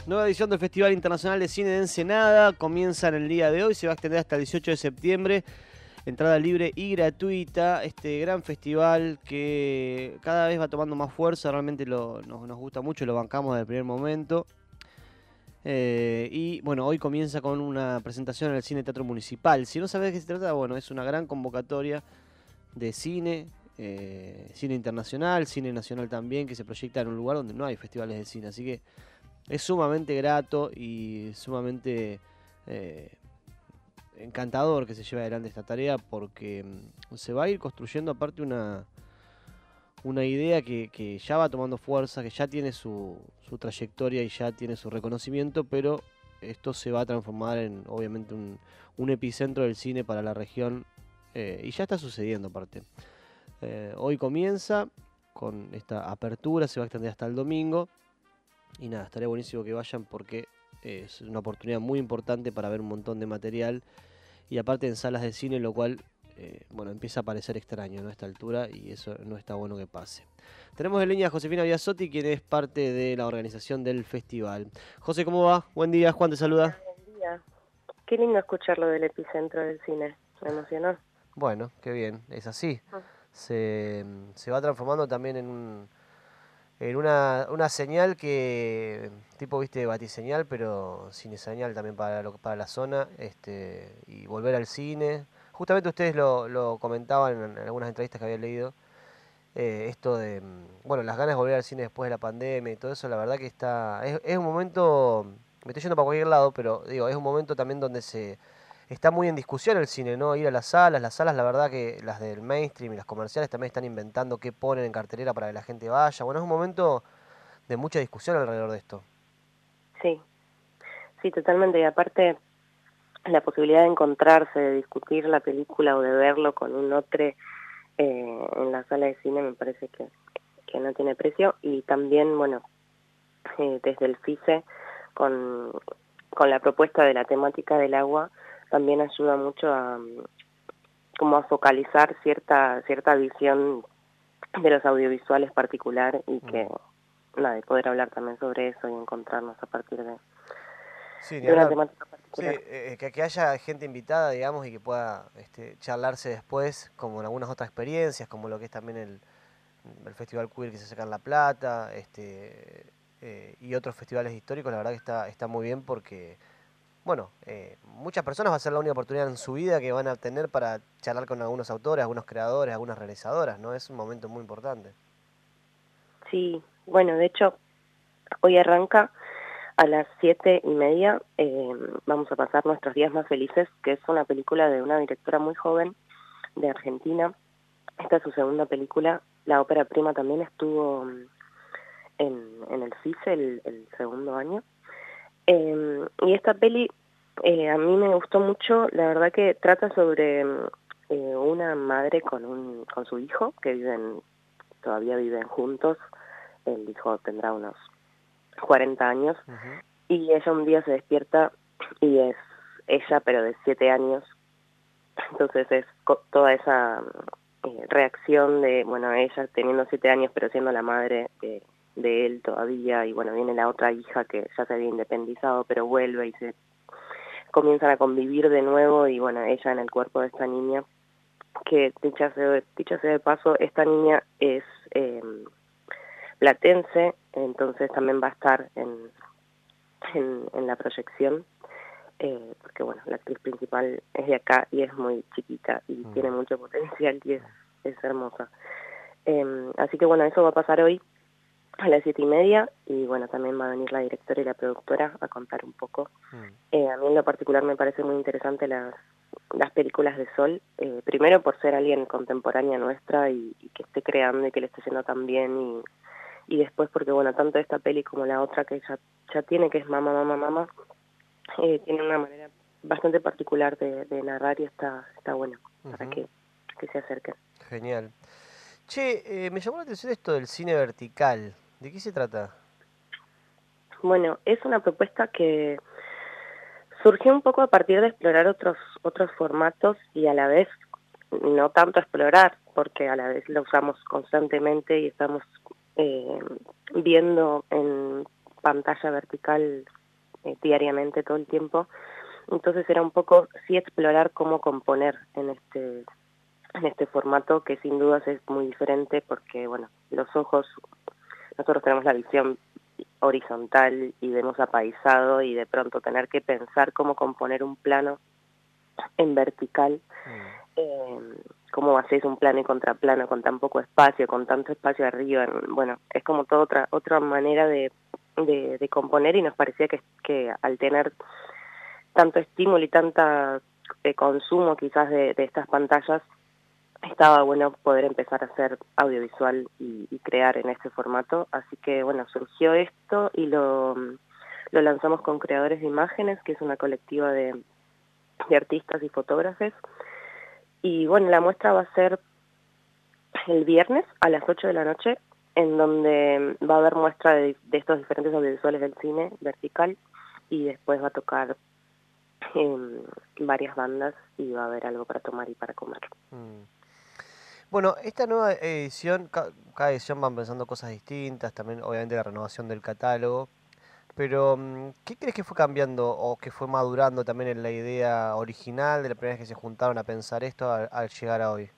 Nueva edición del Festival Internacional de Cine de Ensenada. Comienza en el día de hoy, se va a extender hasta el 18 de septiembre. Entrada libre y gratuita. Este gran festival que cada vez va tomando más fuerza. Realmente nos gusta mucho, lo bancamos desde el primer momento. Y bueno, hoy comienza con una presentación en el Cine Teatro Municipal. Si no sabés de qué se trata, bueno, es una gran convocatoria de cine. Cine internacional, cine nacional también, que se proyecta en un lugar donde no hay festivales de cine. Así que es sumamente grato y sumamente encantador que se lleve adelante esta tarea, porque se va a ir construyendo aparte una idea que ya va tomando fuerza, que ya tiene su trayectoria y ya tiene su reconocimiento, pero esto se va a transformar en obviamente un epicentro del cine para la región, y ya está sucediendo aparte. Hoy comienza con esta apertura, se va a extender hasta el domingo. Y nada, estaría buenísimo que vayan porque es una oportunidad muy importante para ver un montón de material. Y aparte en salas de cine, lo cual, bueno, empieza a parecer extraño, ¿no? A esta altura, y eso no está bueno que pase. Tenemos en línea a Josefina Biasotti, quien es parte de la organización del festival. José, ¿cómo va? Buen día, Juan te saluda. Buen día. Qué lindo escuchar lo del epicentro del cine. Me emocionó. Bueno, qué bien, es así. Se va transformando también en una señal que, tipo, viste, batiseñal, pero cineseñal también para la zona, y volver al cine. Justamente ustedes lo comentaban en algunas entrevistas que había leído, esto de, bueno, las ganas de volver al cine después de la pandemia y todo eso, la verdad que es un momento, me estoy yendo para cualquier lado, pero digo, es un momento también donde está muy en discusión el cine, ¿no? Ir a las salas, la verdad que las del mainstream y las comerciales también están inventando qué ponen en cartelera para que la gente vaya. Bueno, es un momento de mucha discusión alrededor de esto. Sí, sí, totalmente. Y aparte, la posibilidad de encontrarse, de discutir la película o de verlo con un otro en la sala de cine me parece que no tiene precio. Y también, bueno, desde el FICE, con, con la propuesta de la temática del agua, también ayuda mucho a como a focalizar cierta visión de los audiovisuales particular y que nada, de poder hablar también sobre eso y encontrarnos a partir Sí, ni de una hablar. temática Sí, particular. que haya gente invitada, digamos, y que pueda charlarse después, como en algunas otras experiencias, como lo que es también el Festival Queer que se saca en La Plata, y otros festivales históricos. La verdad que está muy bien porque, bueno, muchas personas va a ser la única oportunidad en su vida que van a tener para charlar con algunos autores, algunos creadores, algunas realizadoras, ¿no? Es un momento muy importante. Sí, bueno, de hecho, hoy arranca a las 7:30, vamos a pasar Nuestros días más felices, que es una película de una directora muy joven de Argentina. Esta es su segunda película. La ópera prima también estuvo en el FICE el segundo año. Y esta peli a mí me gustó mucho. La verdad que trata sobre una madre con su hijo que todavía viven juntos. El hijo tendrá unos 40 años y ella un día se despierta y es ella pero de 7 años. Entonces es toda esa reacción de, bueno, ella teniendo 7 años pero siendo la madre de él todavía, y bueno, viene la otra hija que ya se había independizado pero vuelve y se comienzan a convivir de nuevo, y bueno, ella en el cuerpo de esta niña, que dicha sea de paso, esta niña es platense, entonces también va a estar en la proyección, porque bueno, la actriz principal es de acá y es muy chiquita y tiene mucho potencial y es hermosa. Así que bueno, eso va a pasar hoy a las 7:30, y bueno, también va a venir la directora y la productora a contar un poco. A mí en lo particular me parece muy interesante las películas de Sol, primero por ser alguien contemporánea nuestra y que esté creando y que le esté yendo tan bien, y después porque bueno, tanto esta peli como la otra que ya tiene, que es Mamá, Mamá, Mamá, tiene una manera bastante particular de narrar, y está bueno para que se acerquen. Genial. Che, me llamó la atención esto del cine vertical. ¿De qué se trata? Bueno, es una propuesta que surgió un poco a partir de explorar otros formatos, y a la vez no tanto explorar, porque a la vez lo usamos constantemente y estamos viendo en pantalla vertical diariamente, todo el tiempo. Entonces era un poco sí explorar cómo componer en este formato, que sin dudas es muy diferente porque, bueno, los ojos, nosotros tenemos la visión horizontal y vemos apaisado, y de pronto tener que pensar cómo componer un plano en vertical, cómo haces un plano y contraplano con tan poco espacio, con tanto espacio arriba, bueno, es como toda otra manera de componer, y nos parecía que al tener tanto estímulo y tanta consumo quizás de estas pantallas, estaba bueno poder empezar a hacer audiovisual y crear en este formato. Así que bueno, surgió esto y lo lanzamos con Creadores de Imágenes, que es una colectiva de artistas y fotógrafos. Y bueno, la muestra va a ser el viernes a las 8 de la noche, en donde va a haber muestra de estos diferentes audiovisuales del cine vertical, y después va a tocar varias bandas y va a haber algo para tomar y para comer. Bueno, esta nueva edición, cada edición van pensando cosas distintas, también obviamente la renovación del catálogo, pero ¿qué crees que fue cambiando o que fue madurando también en la idea original de la primera vez que se juntaron a pensar esto al llegar a hoy?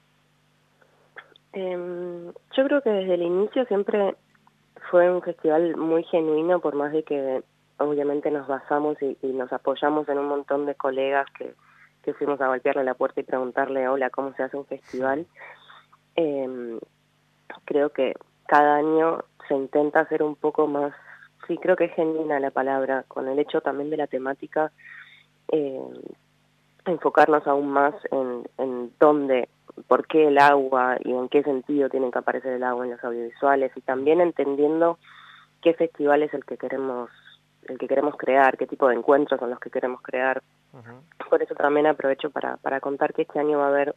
Yo creo que desde el inicio siempre fue un festival muy genuino, por más de que obviamente nos basamos y nos apoyamos en un montón de colegas que fuimos a golpearle la puerta y preguntarle, hola, ¿cómo se hace un festival? Creo que cada año se intenta hacer un poco más, sí, creo que es genuina la palabra, con el hecho también de la temática, eh, enfocarnos aún más en dónde, por qué el agua y en qué sentido tiene que aparecer el agua en los audiovisuales, y también entendiendo qué festival es el que queremos crear, qué tipo de encuentros son los que queremos crear. Por eso también aprovecho para contar que este año va a haber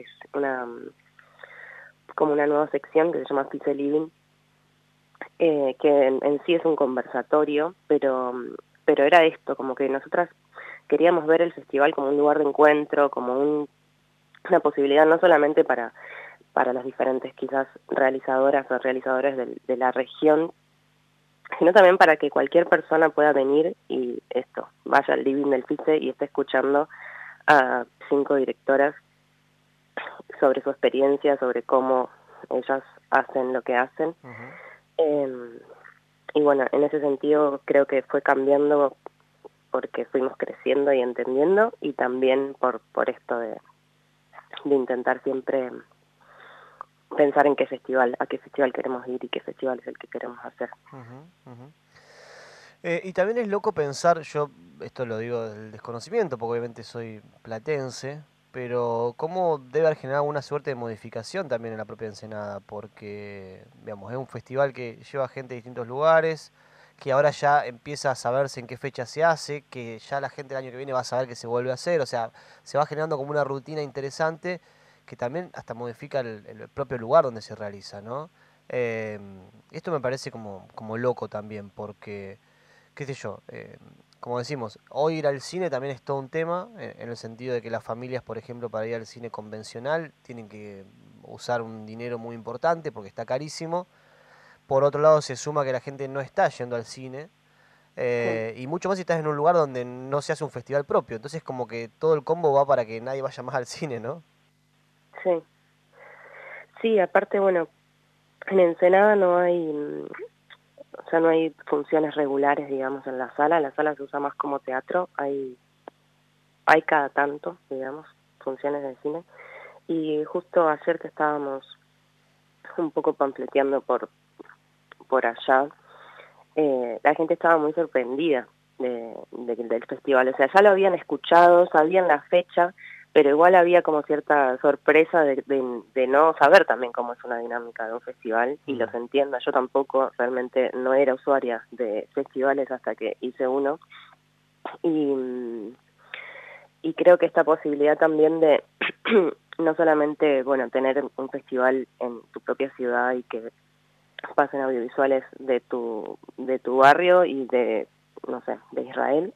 como una nueva sección que se llama Peace Living, que en sí es un conversatorio, pero era esto, como que nosotras queríamos ver el festival como un lugar de encuentro, como una posibilidad no solamente para las diferentes quizás realizadoras o realizadores de la región, sino también para que cualquier persona pueda venir y vaya al living del FICE y esté escuchando a 5 directoras sobre su experiencia, sobre cómo ellas hacen lo que hacen. Y bueno, en ese sentido creo que fue cambiando porque fuimos creciendo y entendiendo, y también por esto de intentar siempre pensar en a qué festival queremos ir y qué festival es el que queremos hacer. Y también es loco pensar, yo esto lo digo del desconocimiento, porque obviamente soy platense, pero cómo debe haber generado una suerte de modificación también en la propia Ensenada, porque, digamos, es un festival que lleva gente de distintos lugares, que ahora ya empieza a saberse en qué fecha se hace, que ya la gente el año que viene va a saber que se vuelve a hacer, o sea, se va generando como una rutina interesante que también hasta modifica el propio lugar donde se realiza, ¿no? Esto me parece como loco también, porque qué sé yo, como decimos, hoy ir al cine también es todo un tema, en el sentido de que las familias, por ejemplo, para ir al cine convencional, tienen que usar un dinero muy importante porque está carísimo. Por otro lado, se suma que la gente no está yendo al cine, Sí, y mucho más si estás en un lugar donde no se hace un festival propio. Entonces, como que todo el combo va para que nadie vaya más al cine, ¿no? sí. Sí, aparte, bueno, en Ensenada no hay, o sea, no hay funciones regulares, digamos, en la sala se usa más como teatro, hay cada tanto, digamos, funciones de cine, y justo ayer que estábamos un poco panfleteando por allá, la gente estaba muy sorprendida del festival, o sea, ya lo habían escuchado, sabían la fecha, pero igual había como cierta sorpresa de no saber también cómo es una dinámica de un festival, y los entiendo, yo tampoco realmente no era usuaria de festivales hasta que hice uno, y, y creo que esta posibilidad también de no solamente, bueno, tener un festival en tu propia ciudad y que pasen audiovisuales de tu barrio y de, no sé, de Israel,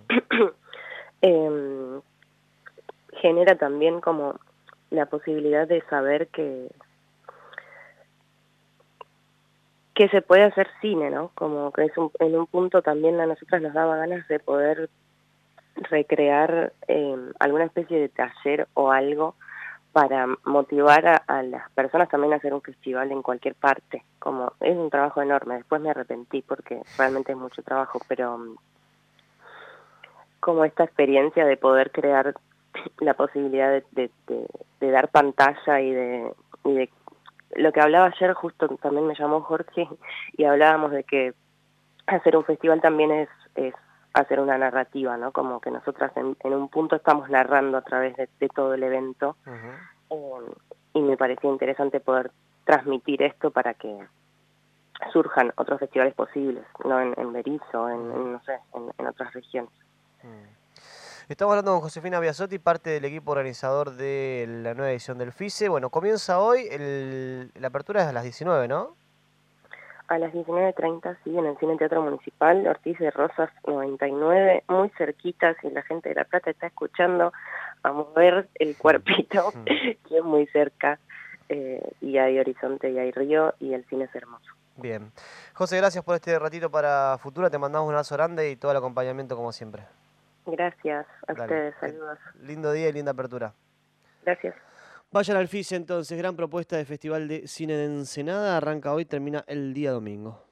eh, genera también como la posibilidad de saber que que se puede hacer cine, ¿no? Como que en un punto también a nosotras nos daba ganas de poder recrear alguna especie de taller o algo para motivar a las personas también a hacer un festival en cualquier parte. Como es un trabajo enorme, después me arrepentí porque realmente es mucho trabajo, pero como esta experiencia de poder crear la posibilidad de dar pantalla y de lo que hablaba ayer, justo también me llamó Jorge y hablábamos de que hacer un festival también es hacer una narrativa, ¿no? Como que nosotras en un punto estamos narrando a través de todo el evento. Y me parecía interesante poder transmitir esto para que surjan otros festivales posibles, no en Berizo, no sé, en otras regiones. Estamos hablando con Josefina Biasotti, parte del equipo organizador de la nueva edición del FICE. Bueno, comienza hoy, la apertura es a las 19, ¿no? A las 19:30, sí, en el Cine Teatro Municipal, Ortiz de Rosas 99, muy cerquita, si la gente de La Plata está escuchando, a mover el cuerpito, que es muy cerca, y hay horizonte y hay río, y el cine es hermoso. Bien. José, gracias por este ratito para Futura, te mandamos un abrazo grande y todo el acompañamiento como siempre. Gracias a Dale, ustedes, saludos. lindo día y linda apertura. Gracias. Vayan al FICE entonces, gran propuesta de Festival de Cine de Ensenada, arranca hoy, termina el día domingo.